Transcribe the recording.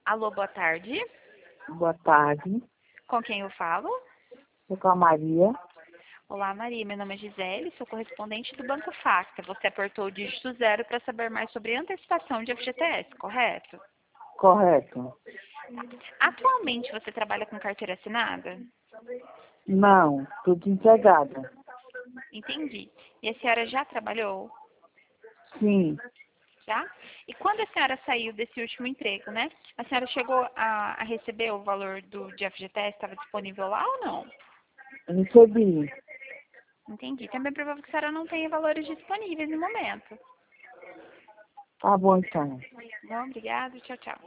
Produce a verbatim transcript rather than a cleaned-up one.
Alô, boa tarde. Boa tarde. Com quem eu falo? Sou com a Maria. Olá, Maria. Meu nome é Gisele, sou correspondente do Banco Facta. Você apertou o dígito zero para saber mais sobre antecipação de F G T S, correto? Correto. Atualmente você trabalha com carteira assinada? Não, estou desempregada. Entendi. E a senhora já trabalhou? Sim, Já? E quando a senhora saiu desse último emprego, né? A senhora chegou a, a receber o valor do de F G T S? Estava disponível lá ou não? recebi. Entendi. Também é provável que a senhora não tenha valores disponíveis no momento. Tá bom, então. Bom, obrigada. Tchau, tchau.